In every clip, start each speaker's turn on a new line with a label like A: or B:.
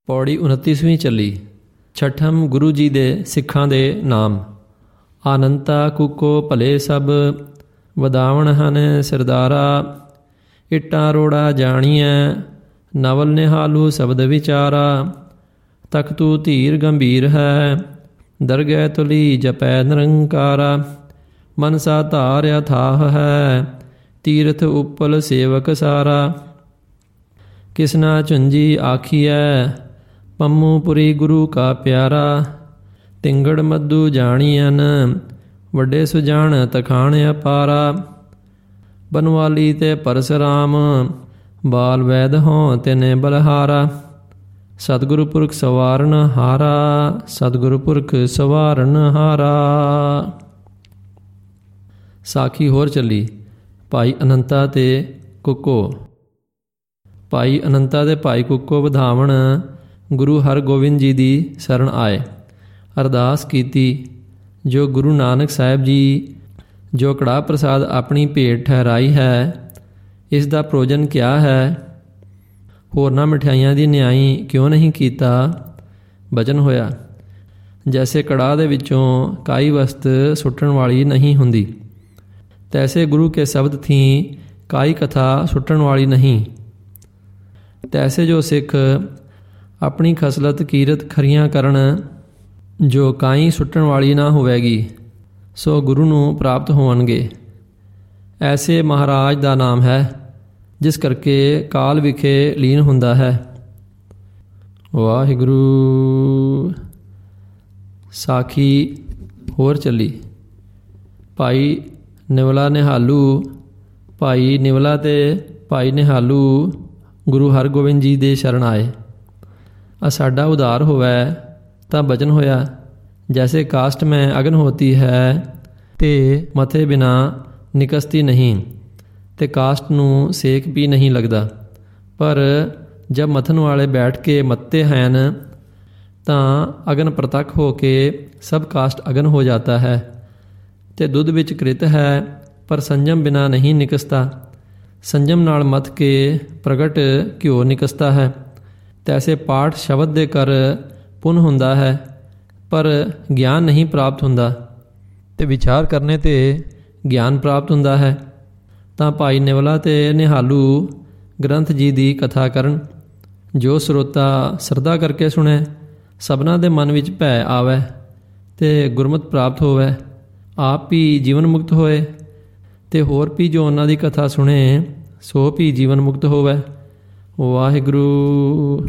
A: ਪੌੜੀ 29ਵੀਂ ਚੱਲੀ। ਛਠਮ ਗੁਰੂ ਜੀ ਦੇ ਸਿੱਖਾਂ ਦੇ ਨਾਮ। ਆਨੰਤਾ ਕੁਕੋ ਭਲੇ ਸਭ, ਵਧਾਵਣ ਹਨ ਸਿਰਦਾਰਾ। ਇੱਟਾਂ ਰੋੜਾ ਜਾਣੀਐ, ਨਵਲ ਨਿਹਾਲੂ ਸ਼ਬਦ ਵਿਚਾਰਾ। ਤਖਤੂ ਧੀਰ ਗੰਭੀਰ ਹੈ, ਦਰਗਹਿ ਤੁਲੀ ਜਪੈ ਨਿਰੰਕਾਰਾ। ਮਨਸਾ ਧਾਰਿਆ ਥਾਹ ਹੈ, ਤੀਰਥ ਉਪਲ ਸੇਵਕ ਸਾਰਾ। ਕਿਸਨਾ ਝੁੰਜੀ ਆਖੀਐ, ਪੰਮੂਪੁਰੀ ਗੁਰੂ ਕਾ ਪਿਆਰਾ। ਤਿੰਗੜ ਮੱਧੂ ਜਾਣੀਐਨ, ਵੱਡੇ ਸੁਜਾਨ ਤਖਾਣ ਅਪਾਰਾ। ਬਨਵਾਲੀ ਤੇ ਪਰਸਰਾਮ, ਬਾਲ ਵੈਦ ਹੋਂ ਤਿਨੇ ਬਲਹਾਰਾ। ਸਤਿਗੁਰੂ ਪੁਰਖ ਸਵਾਰਨ ਹਾਰਾ, ਸਤਿਗੁਰੂ ਪੁਰਖ ਸਵਾਰਨ ਹਾਰਾ। ਸਾਖੀ ਹੋਰ ਚੱਲੀ। ਭਾਈ ਅਨੰਤਾ ਤੇ ਕੁੱਕੋ। ਭਾਈ ਅਨੰਤਾ ਤੇ ਭਾਈ ਕੁੱਕੋ ਵਧਾਵਣ ਗੁਰੂ ਹਰਗੋਬਿੰਦ ਜੀ ਦੀ ਸ਼ਰਨ ਆਏ। ਅਰਦਾਸ ਕੀਤੀ, ਜੋ ਗੁਰੂ ਨਾਨਕ ਸਾਹਿਬ ਜੀ ਜੋ ਕੜਾਹ ਪ੍ਰਸਾਦ ਆਪਣੀ ਭੇਟ ਠਹਿਰਾਈ ਹੈ, ਇਸ ਦਾ ਪ੍ਰਯੋਜਨ ਕਿਆ ਹੈ? ਹੋਰਨਾਂ ਮਠਿਆਈਆਂ ਦੀ ਨਿਆਈ ਕਿਉਂ ਨਹੀਂ ਕੀਤਾ? ਬਚਨ ਹੋਇਆ, ਜੈਸੇ ਕੜਾਹ ਦੇ ਵਿੱਚੋਂ ਕਾਈ ਵਸਤ ਸੁੱਟਣ ਵਾਲੀ ਨਹੀਂ ਹੁੰਦੀ, ਤੈਸੇ ਗੁਰੂ ਕੇ ਸ਼ਬਦ ਥੀ ਕਾਈ ਕਥਾ ਸੁੱਟਣ ਵਾਲੀ ਨਹੀਂ। ਤੈਸੇ ਜੋ ਸਿੱਖ ਆਪਣੀ ਖਸਲਤ ਕੀਰਤ ਖਰੀਆਂ ਕਰਨ, ਜੋ ਕਾਈ ਸੁੱਟਣ ਵਾਲੀ ਨਾ ਹੋਵੇਗੀ, ਸੋ ਗੁਰੂ ਨੂੰ ਪ੍ਰਾਪਤ ਹੋਣਗੇ। ਐਸੇ ਮਹਾਰਾਜ ਦਾ ਨਾਮ ਹੈ, ਜਿਸ ਕਰਕੇ ਕਾਲ ਵਿਖੇ ਲੀਨ ਹੁੰਦਾ ਹੈ। ਵਾਹਿਗੁਰੂ। ਸਾਖੀ ਹੋਰ ਚੱਲੀ। ਭਾਈ ਨਿਵਲਾ ਨਿਹਾਲੂ। ਭਾਈ ਨਿਵਲਾ ਤੇ ਭਾਈ ਨਿਹਾਲੂ ਗੁਰੂ ਹਰਗੋਬਿੰਦ ਜੀ ਦੇ ਸ਼ਰਨ ਆਏ। ਸਾਡਾ ਉਧਾਰ ਹੋਵੇ ਤਾਂ ਬਚਨ ਹੋਇਆ, ਜੈਸੇ ਕਾਸ਼ਟ ਮੈਂ ਅਗਨ ਹੋਤੀ ਹੈ, ਤੇ ਮਥੇ ਬਿਨਾ ਨਿਕਸਤੀ ਨਹੀਂ। ਤੇ ਕਾਸ਼ਟ ਨੂੰ ਸੇਕ ਵੀ ਨਹੀਂ ਲੱਗਦਾ, ਪਰ ਜਬ ਮਥਨ ਵਾਲੇ ਬੈਠ ਕੇ ਮੱਤੇ ਹਨ, ਤਾਂ ਅਗਨ ਪ੍ਰਤੱਖ ਹੋ ਕੇ ਸਭ ਕਾਸ਼ਟ ਅਗਨ ਹੋ ਜਾਤਾ ਹੈ। ਤੇ ਦੁੱਧ ਵਿੱਚ ਕ੍ਰਿਤ ਹੈ, ਪਰ ਸੰਜਮ ਬਿਨਾ ਨਹੀਂ ਨਿਕਸਤਾ। ਸੰਜਮ ਨਾਲ ਮੱਥ ਕੇ ਪ੍ਰਗਟ ਘਿਓ ਨਿਕਸਤਾ ਹੈ। ਤੈਸੇ ਪਾਠ ਸ਼ਬਦ ਦੇ ਕਰ ਪੁੰਨ ਹੁੰਦਾ ਹੈ, ਪਰ ਗਿਆਨ ਨਹੀਂ ਪ੍ਰਾਪਤ ਹੁੰਦਾ। ਤੇ ਵਿਚਾਰ ਕਰਨੇ 'ਤੇ ਗਿਆਨ ਪ੍ਰਾਪਤ ਹੁੰਦਾ ਹੈ। ਤਾਂ ਭਾਈ ਨਿਵਲਾ ਤੇ ਨਿਹਾਲੂ ਗ੍ਰੰਥ ਜੀ ਦੀ ਕਥਾ ਕਰਨ। ਜੋ ਸਰੋਤਾ ਸਰਦਾ ਕਰਕੇ ਸੁਣੇ, ਸਭਨਾਂ ਦੇ ਮਨ ਵਿੱਚ ਭੈ ਆਵੇ ਤੇ ਗੁਰਮਤਿ ਪ੍ਰਾਪਤ ਹੋਵੇ। ਆਪ ਵੀ ਜੀਵਨ ਮੁਕਤ ਹੋਏ, ਤੇ ਹੋਰ ਵੀ ਜੋ ਉਹਨਾਂ ਦੀ ਕਥਾ ਸੁਣੇ, ਸੋ ਵੀ ਜੀਵਨ ਮੁਕਤ ਹੋਵੇ। ਵਾਹਿਗੁਰੂ।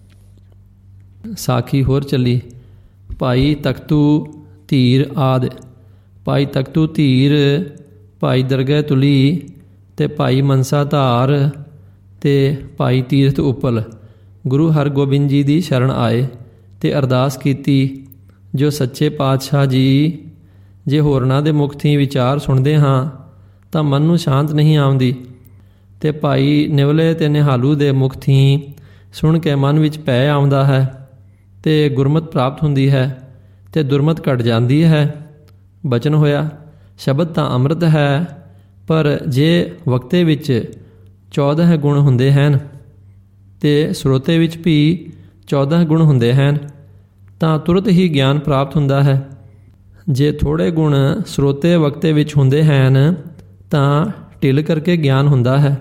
A: ਸਾਖੀ ਹੋਰ ਚੱਲੀ। ਭਾਈ ਤਖਤੂ ਧੀਰ ਆਦਿ। ਭਾਈ ਤਖਤੂ ਧੀਰ, ਭਾਈ ਦਰਗਹਿ ਤੁਲੀ ਤੇ ਭਾਈ ਮਨਸਾ ਧਾਰ ਤੇ ਭਾਈ ਤੀਰਥ ਉਪਲ ਗੁਰੂ ਹਰਗੋਬਿੰਦ ਜੀ ਦੀ ਸ਼ਰਨ ਆਏ ਤੇ ਅਰਦਾਸ ਕੀਤੀ, ਜੋ ਸੱਚੇ ਪਾਤਸ਼ਾਹ ਜੀ, ਜੇ ਹੋਰਨਾਂ ਦੇ ਮੁਖ ਥੀਂ ਵਿਚਾਰ ਸੁਣਦੇ ਹਾਂ ਤਾਂ ਮਨ ਨੂੰ ਸ਼ਾਂਤ ਨਹੀਂ ਆਉਂਦੀ, ਤੇ ਭਾਈ ਨਿਵਲੇ ਤੇ ਨਿਹਾਲੂ ਦੇ ਮੁਖ ਥੀਂ ਸੁਣ ਕੇ ਮਨ ਵਿੱਚ ਭੈ ਆਉਂਦਾ ਹੈ, ਤੇ ਗੁਰਮਤਿ ਪ੍ਰਾਪਤ ਹੁੰਦੀ ਹੈ, ਤੇ ਦੁਰਮਤਿ ਘਟ ਜਾਂਦੀ ਹੈ। ਬਚਨ ਹੋਇਆ, ਸ਼ਬਦ ਤਾਂ ਅੰਮ੍ਰਿਤ ਹੈ, ਪਰ ਜੇ ਵਕਤੇ ਵਿੱਚ 14 ਗੁਣ ਹੁੰਦੇ ਹਨ, ਤੇ ਸਰੋਤੇ ਵਿੱਚ ਵੀ 14 ਗੁਣ ਹੁੰਦੇ ਹਨ, ਤਾਂ ਤੁਰਤ ਹੀ ਗਿਆਨ ਪ੍ਰਾਪਤ ਹੁੰਦਾ ਹੈ। ਜੇ ਥੋੜ੍ਹੇ ਗੁਣ ਸਰੋਤੇ ਵਕਤੇ ਵਿੱਚ ਹੁੰਦੇ ਹਨ, ਤਾਂ ਢਿੱਲ ਕਰਕੇ ਗਿਆਨ ਹੁੰਦਾ ਹੈ,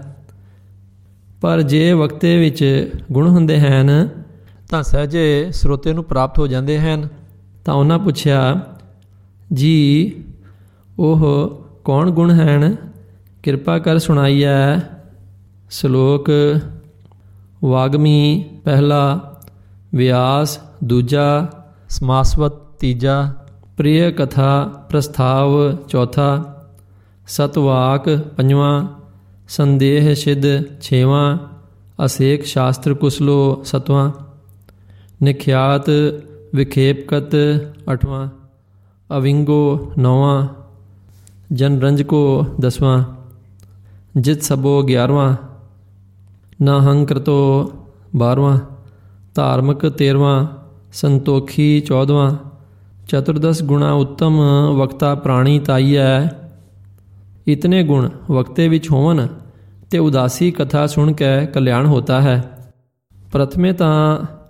A: ਪਰ ਜੇ ਵਕਤੇ ਵਿੱਚ ਗੁਣ ਹੁੰਦੇ ਹਨ, ਤਾਂ ਸਹਿਜੇ ਸਰੋਤੇ ਨੂੰ ਪ੍ਰਾਪਤ ਹੋ ਜਾਂਦੇ ਹਨ। ਤਾਂ ਉਹਨਾਂ ਪੁੱਛਿਆ, ਜੀ ਉਹ ਕੌਣ ਗੁਣ ਹਨ? ਕਿਰਪਾ ਕਰ ਸੁਣਾਈਐ। ਸ਼ਲੋਕ। ਵਾਗਮੀ ਪਹਿਲਾ, ਵਿਆਸ ਦੂਜਾ, ਸਮਾਸਵਤ ਤੀਜਾ, ਪ੍ਰਿਯ ਕਥਾ ਪ੍ਰਸਥਾਵ ਚੌਥਾ, ਸਤਵਾਕ ਪੰਜਵਾਂ, ਸੰਦੇਹ ਸਿੱਧ ਛੇਵਾਂ, ਅਸੇਕ ਸ਼ਾਸਤਰ ਕੁਸਲੋ ਸਤਵਾਂ, ਨਿਖਿਆਤ ਵਿਖੇਪਕਤ ਅੱਠਵਾਂ, ਅਵਿੰਗੋ ਨੌਵਾਂ, ਜਨਰੰਜਕੋ ਦਸਵਾਂ, ਜਿਤ ਸਬੋ 11ਵਾਂ, ਨਾਹੰਕ੍ਰਿਤੋ 12ਵਾਂ, ਧਾਰਮਿਕ 13ਵਾਂ, ਸੰਤੋਖੀ 14ਵਾਂ, ਚਤੁਰਦਸ ਗੁਣਾ ਉੱਤਮ ਵਕਤਾ ਪ੍ਰਾਣੀ ਤਾਈਐ। ਇਤਨੇ ਗੁਣ ਵਕਤੇ ਵਿੱਚ ਹੋਵਨ ਤੇ ਉਦਾਸੀ ਕਥਾ ਸੁਣ ਕੇ ਕਲਿਆਣ ਹੋਤਾ ਹੈ। ਪ੍ਰਥਮੇ ਤਾਂ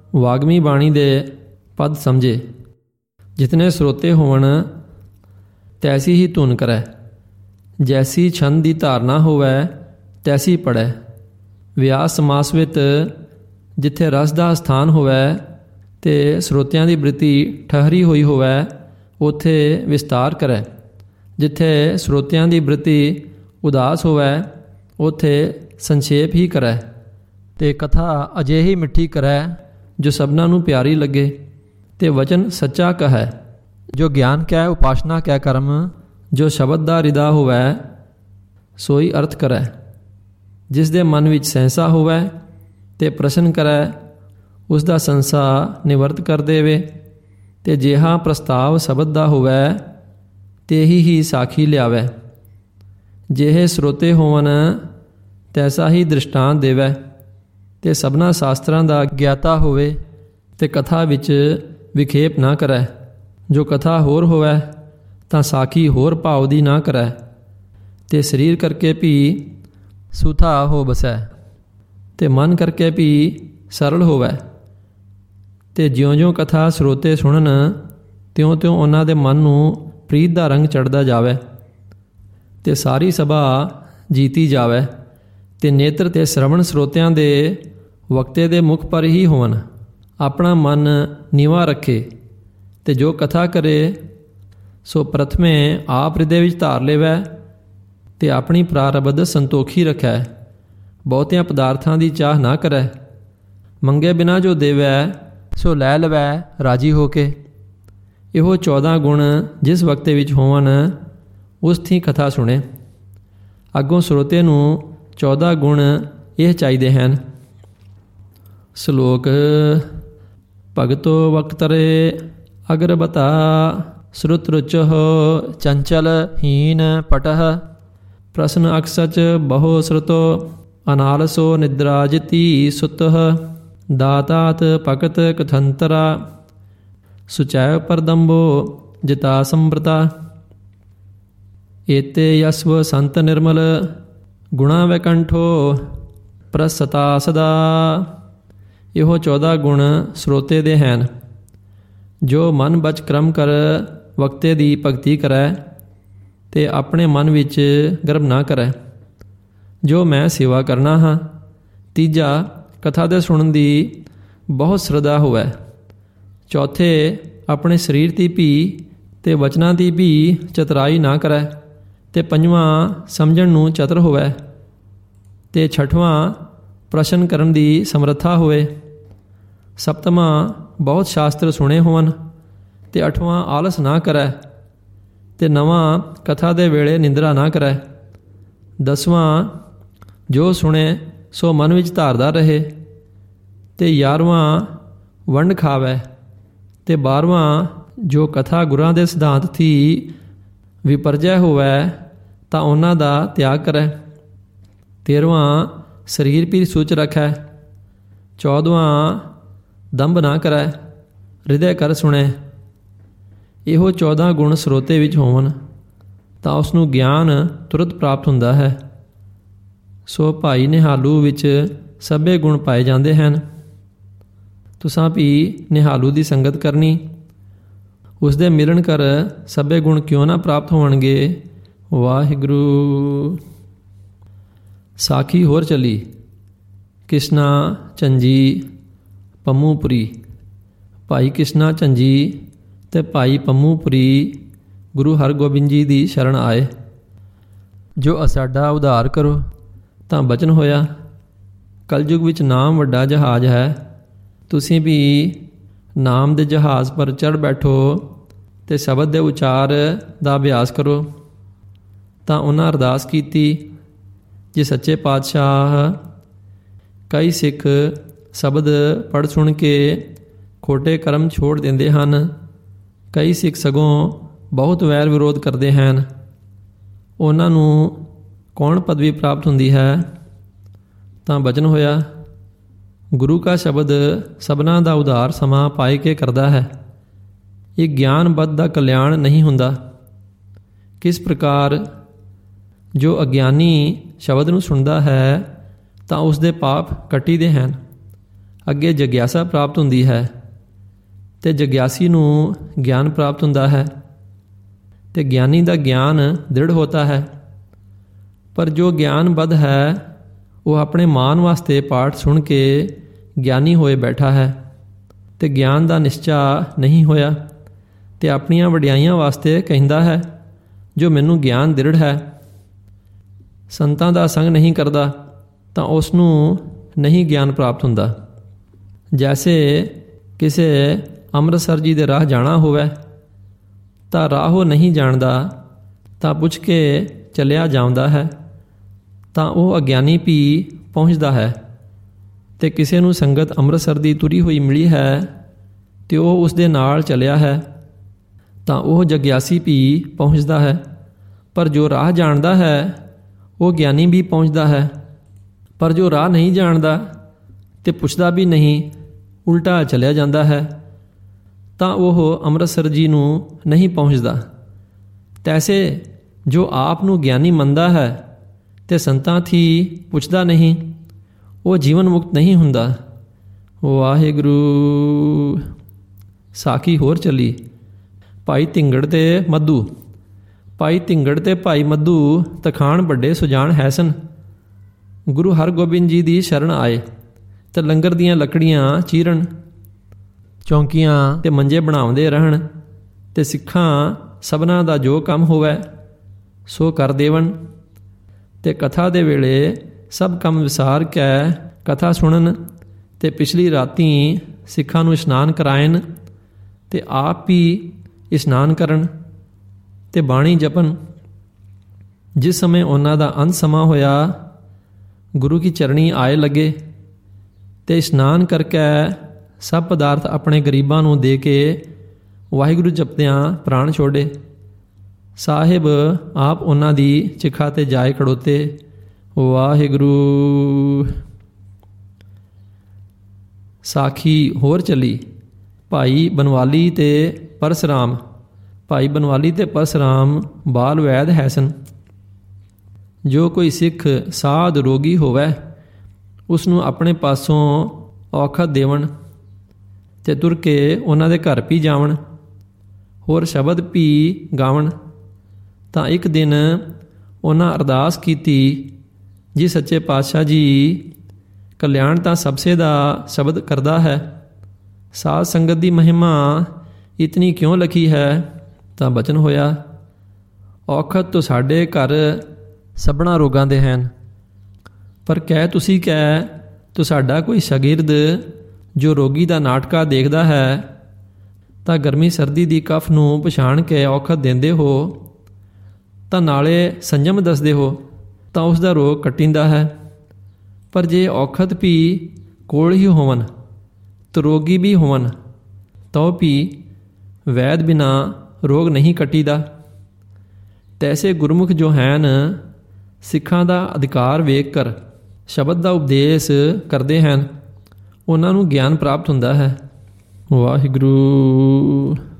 A: ਵਾਗਮੀ ਬਾਣੀ ਦੇ ਪਦ ਸਮਝੇ। ਜਿਤਨੇ ਸਰੋਤੇ ਹੋਵਣ ਤੈਸੀ ਹੀ ਧੁਨ ਕਰੈ, ਜੈਸੀ ਛੰਦ ਦੀ ਧਾਰਨਾ ਹੋਵੈ ਤੈਸੀ ਪੜ੍ਹੈ। ਵਿਆਸ ਸਮਾਸ ਵਿੱਚ ਜਿੱਥੇ ਰਸ ਦਾ ਸਥਾਨ ਹੋਵੈ ਤੇ ਸਰੋਤਿਆਂ ਦੀ ਬ੍ਰਿਤੀ ਠਹਰੀ ਹੋਈ ਹੋਵੈ ਉੱਥੇ ਵਿਸਤਾਰ ਕਰੈ। ਜਿੱਥੇ ਸਰੋਤਿਆਂ ਦੀ ਬ੍ਰਿਤੀ ਉਦਾਸ ਹੋਵੈ ਉੱਥੇ ਸੰਖੇਪ ਹੀ ਕਰੈ। ਤੇ ਕਥਾ ਅਜਿਹੀ ਮਿੱਠੀ ਕਰੈ ਜੋ ਸਭਨਾਂ ਨੂੰ ਪਿਆਰੀ ਲੱਗੇ। ਤੇ ਵਚਨ ਸੱਚਾ ਕਹੈ, ਜੋ ਗਿਆਨ ਕੈ ਉਪਾਸਨਾ ਕੈ ਕਰਮ। ਜੋ ਸ਼ਬਦ ਦਾ ਰਿਦਾ ਹੋਵੈ ਸੋਈ ਅਰਥ ਕਰੈ। ਜਿਸ ਦੇ ਮਨ ਵਿੱਚ ਸਹਿਸਾ ਹੋਵੈ ਤੇ ਪ੍ਰਸ਼ਨ ਕਰੈ, ਉਸ ਦਾ ਸੰਸਾ ਨਿਵਰਤ ਕਰ ਦੇਵੇ। ਤੇ ਜਿਹਾ ਪ੍ਰਸਤਾਵ ਸ਼ਬਦ ਦਾ ਹੋਵੈ ਤੇਹੀ ਹੀ ਸਾਖੀ ਲਿਆਵੈ। ਜਿਹੇ ਸਰੋਤੇ ਹੋਵਨ ਤੈਸਾ ਹੀ ਦ੍ਰਿਸ਼ਟਾਂਤ ਦੇਵੈ। ਤੇ ਸਭਨਾ ਸ਼ਾਸਤਰਾਂ ਦਾ ਗਿਆਤਾ ਹੋਵੇ ਤੇ ਕਥਾ ਵਿੱਚ ਵਿਖੇਪ ਨਾ ਕਰੈ। ਜੋ ਕਥਾ ਹੋਰ ਹੋਵੈ ਤਾਂ ਸਾਖੀ ਹੋਰ ਭਾਵ ਦੀ ਨਾ ਕਰੈ। ਤੇ ਸਰੀਰ ਕਰਕੇ ਵੀ ਸੁਥਾ ਹੋ ਬਸੈ ਤੇ ਮਨ ਕਰਕੇ ਵੀ ਸਰਲ ਹੋਵੈ। ਤੇ ਜਿਉਂ-ਜਿਉਂ ਕਥਾ ਸਰੋਤੇ ਸੁਣਨ ਤਿਉਂ-ਤਿਉਂ ਉਹਨਾਂ ਦੇ ਮਨ ਨੂੰ ਪ੍ਰੀਤ ਦਾ ਰੰਗ ਚੜ੍ਹਦਾ ਜਾਵੇ ਤੇ ਸਾਰੀ ਸਭਾ ਜੀਤੀ ਜਾਵੇ। ਤੇ ਨੇਤਰ ਤੇ ਸ਼ਰਵਣ ਸਰੋਤਿਆਂ ਦੇ ਵਕਤੇ ਦੇ ਮੁਖ ਪਰ ਹੀ ਹੋਵਨ। ਆਪਣਾ ਮਨ ਨੀਵਾਂ ਰੱਖੇ ਤੇ ਜੋ ਕਥਾ ਕਰੇ ਸੋ ਪ੍ਰਥਮੇ ਆਪ ਹਿਰਦੇ ਵਿੱਚ ਧਾਰ ਲੇਵੈ ਤੇ ਆਪਣੀ ਪ੍ਰਾਰਬਧ ਸੰਤੋਖੀ ਰੱਖੈ। ਬਹੁਤਿਆਂ ਪਦਾਰਥਾਂ ਦੀ ਚਾਹ ਨਾ ਕਰੈ। ਮੰਗੇ ਬਿਨਾ ਜੋ ਦੇਵੈ ਸੋ ਲੈ ਲਵੈ ਰਾਜੀ ਹੋ ਕੇ। ਇਹੋ 14 ਗੁਣ ਜਿਸ ਵਕਤੇ ਵਿੱਚ ਹੋਵਨ ਉਸ ਥੀ ਕਥਾ ਸੁਣੇ। ਅੱਗੋਂ ਸਰੋਤੇ ਨੂੰ 14 ਗੁਣ ਇਹ ਚਾਹੀਦੇ ਹਨ। ਸ਼ਲੋਕ ਭਗਤੋ ਵਕਤਰੇ ਅਗਰਬਤਾ ਸ਼ਰੁਤ ਰੁਚਹ ਚੰਚਲ ਹੀਨ ਪਟਹ ਪ੍ਰਸ਼ਨ ਅਕਸਚ ਬਹੁ ਸ਼ਰੁਤੋ ਅਨਾਲਸੋ ਨਿਦਰਾਜਿਤੀ ਸੁਤਹ ਦਾਤਾਤ ਭਗਤ ਕਥੰਤਰਾ ਸੁਚੈ ਪਰਦੰਬੋ ਜਿਤਾ ਸੰਵ੍ਰਤਾ ਏਤੇ ਯਸਵ ਸੰਤ ਨਿਰਮਲ ਗੁਣਾ ਵੈਕੰਠੋ ਪ੍ਰਸਤਾ ਸਦਾ। ਇਹੋ 14 ਗੁਣ ਸਰੋਤੇ ਦੇ ਹਨ। ਜੋ ਮਨ ਬਚ ਕਰਮ ਕਰ ਵਕਤੇ ਦੀ ਭਗਤੀ ਕਰੈ ਤੇ ਆਪਣੇ ਮਨ ਵਿੱਚ ਗਰਭ ਨਾ ਕਰੈ। ਜੋ ਮੈਂ ਸੇਵਾ ਕਰਨਾ ਹਾਂ। ਤੀਜਾ ਕਥਾ ਦੇ ਸੁਣਨ ਦੀ ਬਹੁਤ ਸ਼ਰਧਾ ਹੋਵੈ। ਚੌਥੇ ਆਪਣੇ ਸਰੀਰ ਦੀ ਵੀ ਤੇ ਵਚਨਾਂ ਦੀ ਵੀ ਚਤਰਾਈ ਨਾ ਕਰੈ। ਤੇ ਪੰਜਵਾਂ ਸਮਝਣ ਨੂੰ ਚਤਰ ਹੋਵੈ। ਤੇ ਛਠਵਾਂ ਪ੍ਰਸ਼ਨ ਕਰਨ ਦੀ ਸਮਰੱਥਾ ਹੋਵੇ। ਸਪਤਵਾਂ ਬਹੁਤ ਸ਼ਾਸਤਰ ਸੁਣੇ ਹੋਵਨ। ਤੇ ਅੱਠਵਾਂ ਆਲਸ ਨਾ ਕਰੈ। ਤੇ ਨਵਾਂ ਕਥਾ ਦੇ ਵੇਲੇ ਨਿੰਦਰਾ ਨਾ ਕਰੈ। 10ਵਾਂ ਜੋ ਸੁਣੇ ਸੋ ਮਨ ਵਿੱਚ ਧਾਰਦਾ ਰਹੇ। ਤੇ 11ਵਾਂ ਵੰਡ ਖਾਵੈ। ਤੇ 12ਵਾਂ ਜੋ ਕਥਾ ਗੁਰਾਂ ਦੇ ਸਿਧਾਂਤ ਥੀ ਵਿਪਰਜੈ ਹੋਵੈ ਤਾਂ ਉਹਨਾਂ ਦਾ ਤਿਆਗ ਕਰੈ। 13ਵਾਂ ਸਰੀਰ ਪੀਰ ਸੁਚ ਰੱਖੈ। 14ਵਾਂ ਦੰਭ ਨਾ ਕਰੈ, ਹਿਰਦੈ ਕਰ ਸੁਣੈ। ਇਹੋ 14 ਗੁਣ ਸਰੋਤੇ ਵਿੱਚ ਹੋਵਨ ਤਾਂ ਉਸ ਨੂੰ ਗਿਆਨ ਤੁਰੰਤ ਪ੍ਰਾਪਤ ਹੁੰਦਾ ਹੈ। ਸੋ ਭਾਈ ਨਿਹਾਲੂ ਵਿੱਚ ਸਭੇ ਗੁਣ ਪਾਏ ਜਾਂਦੇ ਹਨ। ਤੁਸਾਂ ਵੀ ਨਿਹਾਲੂ ਦੀ ਸੰਗਤ ਕਰਨੀ, ਉਸ ਦੇ ਮਿਲਣ ਕਰ ਸਭੇ ਗੁਣ ਕਿਉਂ ਨਾ ਪ੍ਰਾਪਤ ਹੋਣਗੇ। ਵਾਹਿਗੁਰੂ। ਸਾਖੀ ਹੋਰ ਚੱਲੀ। ਕਿਸ਼ਨਾ ਝੰਜੀ ਪੰਮੂਪੁਰੀ। ਭਾਈ ਕਿਸ਼ਨਾ ਝੰਜੀ ਤੇ ਭਾਈ ਪੰਮੂਪੁਰੀ ਗੁਰੂ ਹਰਗੋਬਿੰਦ ਜੀ ਦੀ ਸ਼ਰਨ ਆਏ। ਜੋ ਅਸਾਡਾ ਉਧਾਰ ਕਰੋ। ਤਾਂ ਬਚਨ ਹੋਇਆ, ਕਲਯੁਗ ਵਿੱਚ ਨਾਮ ਵੱਡਾ ਜਹਾਜ਼ ਹੈ। ਤੁਸੀਂ ਵੀ ਨਾਮ ਦੇ ਜਹਾਜ਼ ਪਰ ਚੜ੍ਹ ਬੈਠੋ ਤੇ ਸ਼ਬਦ ਦੇ ਉਚਾਰ ਦਾ ਅਭਿਆਸ ਕਰੋ। ਤਾਂ ਉਹਨਾਂ ਅਰਦਾਸ ਕੀਤੀ, ਜੇ ਸੱਚੇ ਪਾਤਸ਼ਾਹ ਕਈ ਸਿੱਖ ਸ਼ਬਦ ਪੜ੍ਹ ਸੁਣ ਕੇ ਖੋਟੇ ਕਰਮ ਛੋੜ ਦਿੰਦੇ ਹਨ। ਕਈ ਸਿੱਖ ਸਗੋਂ ਬਹੁਤ ਵੈਰ ਵਿਰੋਧ ਕਰਦੇ ਹਨ। ਉਹਨਾਂ ਨੂੰ ਕੌਣ ਪਦਵੀ ਪ੍ਰਾਪਤ ਹੁੰਦੀ ਹੈ? ਤਾਂ ਬਚਨ ਹੋਇਆ, ਗੁਰੂ ਕਾ ਸ਼ਬਦ ਸਭਨਾਂ ਦਾ ਉਧਾਰ ਸਮਾਂ ਪਾਏ ਕੇ ਕਰਦਾ ਹੈ। ਇਹ ਗਿਆਨ ਬੱਧ ਦਾ ਕਲਿਆਣ ਨਹੀਂ ਹੁੰਦਾ। ਕਿਸ ਪ੍ਰਕਾਰ ਜੋ ਅਗਿਆਨੀ ਸ਼ਬਦ ਨੂੰ ਸੁਣਦਾ ਹੈ ਤਾਂ ਉਸ ਦੇ ਪਾਪ ਕੱਟੀਦੇ ਹਨ। ਅੱਗੇ ਜਗਿਆਸਾ ਪ੍ਰਾਪਤ ਹੁੰਦੀ ਹੈ ਅਤੇ ਜਗਿਆਸੀ ਨੂੰ ਗਿਆਨ ਪ੍ਰਾਪਤ ਹੁੰਦਾ ਹੈ ਅਤੇ ਗਿਆਨੀ ਦਾ ਗਿਆਨ ਦ੍ਰਿੜ ਹੋਤਾ ਹੈ। ਪਰ ਜੋ ਗਿਆਨਬੱਧ ਹੈ ਉਹ ਆਪਣੇ ਮਾਣ ਵਾਸਤੇ ਪਾਠ ਸੁਣ ਕੇ ਗਿਆਨੀ ਹੋਏ ਬੈਠਾ ਹੈ ਅਤੇ ਗਿਆਨ ਦਾ ਨਿਸ਼ਚਾ ਨਹੀਂ ਹੋਇਆ ਅਤੇ ਆਪਣੀਆਂ ਵਡਿਆਈਆਂ ਵਾਸਤੇ ਕਹਿੰਦਾ ਹੈ ਜੋ ਮੈਨੂੰ ਗਿਆਨ ਦ੍ਰਿੜ ਹੈ। ਸੰਤਾਂ ਦਾ ਸੰਗ ਨਹੀਂ ਕਰਦਾ ਤਾਂ ਉਸ ਨੂੰ ਨਹੀਂ ਗਿਆਨ ਪ੍ਰਾਪਤ ਹੁੰਦਾ। ਜੈਸੇ ਕਿਸੇ ਅੰਮ੍ਰਿਤਸਰ ਜੀ ਦੇ ਰਾਹ ਜਾਣਾ ਹੋਵੇ ਤਾਂ ਰਾਹ ਉਹ ਨਹੀਂ ਜਾਣਦਾ ਤਾਂ ਪੁੱਛ ਕੇ ਚੱਲਿਆ ਜਾਂਦਾ ਹੈ ਤਾਂ ਉਹ ਅਗਿਆਨੀ ਵੀ ਪਹੁੰਚਦਾ ਹੈ। ਅਤੇ ਕਿਸੇ ਨੂੰ ਸੰਗਤ ਅੰਮ੍ਰਿਤਸਰ ਦੀ ਤੁਰੀ ਹੋਈ ਮਿਲੀ ਹੈ ਅਤੇ ਉਹ ਉਸ ਦੇ ਨਾਲ ਚੱਲਿਆ ਹੈ ਤਾਂ ਉਹ ਜਗਿਆਸੀ ਵੀ ਪਹੁੰਚਦਾ ਹੈ। ਪਰ ਜੋ ਰਾਹ ਜਾਣਦਾ ਹੈ ਉਹ ਗਿਆਨੀ ਵੀ ਪਹੁੰਚਦਾ ਹੈ। ਪਰ ਜੋ ਰਾਹ ਨਹੀਂ ਜਾਣਦਾ ਅਤੇ ਪੁੱਛਦਾ ਵੀ ਨਹੀਂ, ਉਲਟਾ ਚਲਿਆ ਜਾਂਦਾ ਹੈ ਤਾਂ ਉਹ ਅੰਮ੍ਰਿਤਸਰ ਜੀ ਨੂੰ ਨਹੀਂ ਪਹੁੰਚਦਾ। ਤੈਸੇ ਜੋ ਆਪ ਨੂੰ ਗਿਆਨੀ ਮੰਨਦਾ ਹੈ ਅਤੇ ਸੰਤਾਂ ਥੀ ਪੁੱਛਦਾ ਨਹੀਂ, ਉਹ ਜੀਵਨ ਮੁਕਤ ਨਹੀਂ ਹੁੰਦਾ। ਵਾਹਿਗੁਰੂ। ਸਾਖੀ ਹੋਰ ਚੱਲੀ। ਭਾਈ ਧਿੰਗੜ ਤੇ ਮੱਧੂ। ਭਾਈ ਧਿੰਗੜ ਤੇ ਭਾਈ ਮੱਧੂ ਤਖਾਣ ਵੱਡੇ ਸੁਜਾਨ ਹੈ ਸਨ। ਗੁਰੂ ਹਰਗੋਬਿੰਦ ਜੀ ਦੀ ਸ਼ਰਨ ਆਏ ਅਤੇ ਲੰਗਰ ਦੀਆਂ ਲੱਕੜੀਆਂ ਚੀਰਨ, ਚੌਂਕੀਆਂ ਅਤੇ ਮੰਜੇ ਬਣਾਉਂਦੇ ਰਹਿਣ ਅਤੇ ਸਿੱਖਾਂ ਸਭਨਾਂ ਦਾ ਜੋ ਕੰਮ ਹੋਵੇ ਸੋ ਕਰ ਦੇਵਣ ਅਤੇ ਕਥਾ ਦੇ ਵੇਲੇ ਸਭ ਕੰਮ ਵਿਸਾਰ ਕੇ ਕਥਾ ਸੁਣਨ ਅਤੇ ਪਿਛਲੀ ਰਾਤੀ ਸਿੱਖਾਂ ਨੂੰ ਇਸ਼ਨਾਨ ਕਰਾਇਨ ਅਤੇ ਆਪ ਵੀ ਇਸ਼ਨਾਨ ਕਰਨ ਅਤੇ ਬਾਣੀ ਜਪਣ। ਜਿਸ ਸਮੇਂ ਉਹਨਾਂ ਦਾ ਅੰਤ ਸਮਾਂ ਹੋਇਆ ਗੁਰੂ ਕੀ ਚਰਣੀ ਆਏ ਲੱਗੇ ਅਤੇ ਇਸ਼ਨਾਨ ਕਰਕੇ ਸਭ ਪਦਾਰਥ ਆਪਣੇ ਗਰੀਬਾਂ ਨੂੰ ਦੇ ਕੇ ਵਾਹਿਗੁਰੂ ਜਪਦਿਆਂ ਪ੍ਰਾਣ ਛੋੜੇ। ਸਾਹਿਬ ਆਪ ਉਹਨਾਂ ਦੀ ਚਿਖਾ 'ਤੇ ਜਾਏ ਖੜੋਤੇ। ਵਾਹਿਗੁਰੂ। ਸਾਖੀ ਹੋਰ ਚੱਲੀ। ਭਾਈ ਬਨਵਾਲੀ ਤੇ ਪਰਸਰਾਮ। ਭਾਈ ਬਨਵਾਲੀ ਤੇ ਪਰਸਰਾਮ ਬਾਲ ਵੈਦ ਹੈ ਸਨ। ਜੋ ਕੋਈ ਸਿੱਖ ਸਾਧ ਰੋਗੀ ਹੋਵੇ ਉਸ ਨੂੰ ਆਪਣੇ ਪਾਸੋਂ ਔਖਤ ਦੇਵਣ ਅਤੇ ਤੁਰ ਕੇ ਉਹਨਾਂ ਦੇ ਘਰ ਵੀ ਜਾਵਣ, ਹੋਰ ਸ਼ਬਦ ਵੀ ਗਾਵਣ। ਤਾਂ ਇੱਕ ਦਿਨ ਉਹਨਾਂ ਅਰਦਾਸ ਕੀਤੀ, ਜੀ ਸੱਚੇ ਪਾਤਸ਼ਾਹ ਜੀ, ਕਲਿਆਣ ਤਾਂ ਸਬਸੇ ਦਾ ਸ਼ਬਦ ਕਰਦਾ ਹੈ, ਸਾਧ ਸੰਗਤ ਦੀ ਮਹਿਮਾ ਇਤਨੀ ਕਿਉਂ ਲਿਖੀ ਹੈ? ਤਾਂ ਬਚਨ ਹੋਇਆ, ਔਖਤ ਤੋਂ ਸਾਡੇ ਘਰ ਸਭਨਾ ਰੋਗਾਂ ਦੇ ਹਨ, ਪਰ ਕਹਿ ਤੁਸੀਂ ਕਹਿ ਤੋ ਸਾਡਾ ਕੋਈ ਸ਼ਾਗਿਰਦ ਜੋ ਰੋਗੀ ਦਾ ਨਾਟਕਾ ਦੇਖਦਾ ਹੈ ਤਾਂ ਗਰਮੀ ਸਰਦੀ ਦੀ ਕਫ ਨੂੰ ਪਛਾਣ ਕੇ ਔਖਤ ਦਿੰਦੇ ਹੋ ਤਾਂ ਨਾਲੇ ਸੰਜਮ ਦੱਸਦੇ ਹੋ ਤਾਂ ਉਸ ਦਾ ਰੋਗ ਕੱਟਿੰਦਾ ਹੈ। ਪਰ ਜੇ ਔਖਤ ਵੀ ਕੋਲ ਹੀ ਹੋਵਨ ਤਾਂ ਰੋਗੀ ਵੀ ਹੋਵਨ ਤਾਂ ਵੀ ਵੈਦ ਬਿਨਾ ਰੋਗ ਨਹੀਂ ਕੱਟੀਦਾ। ਤੈਸੇ ਗੁਰਮੁਖ ਜੋ ਹਨ ਸਿੱਖਾਂ ਦਾ ਅਧਿਕਾਰ ਵੇਖ ਕਰ ਸ਼ਬਦ ਦਾ ਉਪਦੇਸ਼ ਕਰਦੇ ਹਨ, ਉਹਨਾਂ ਨੂੰ ਗਿਆਨ ਪ੍ਰਾਪਤ ਹੁੰਦਾ ਹੈ। ਵਾਹਿਗੁਰੂ।